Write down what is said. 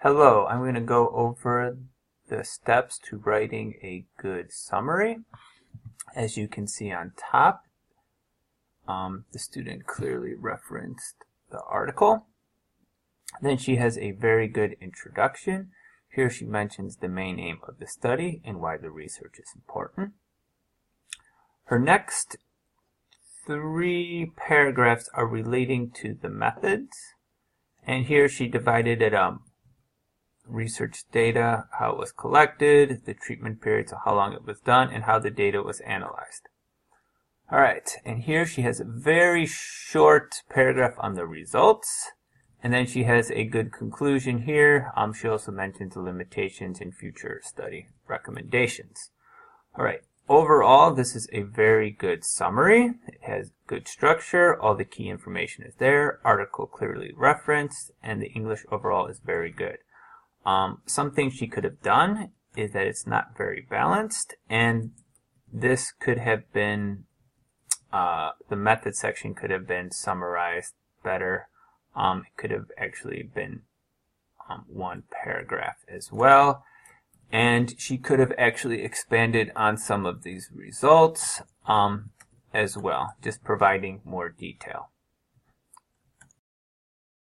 Hello, I'm going to go over the steps to writing a good summary. As you can see on top, the student clearly referenced the article. Then she has a very good introduction. Here she mentions the main aim of the study and why the research is important. Her next 3 paragraphs are relating to the methods. And here she divided it up. Research data, how it was collected, the treatment period, so how long it was done, and how the data was analyzed. Alright, and here she has a very short paragraph on the results, and then she has a good conclusion here. She also mentions the limitations and future study recommendations. Alright, overall this is a very good summary. It has good structure, all the key information is there, article clearly referenced, and the English overall is very good. Some things she could have done is that it's not very balanced, and this could have been, the method section could have been summarized better. It could have actually been 1 paragraph as well. And she could have actually expanded on some of these results as well, just providing more detail.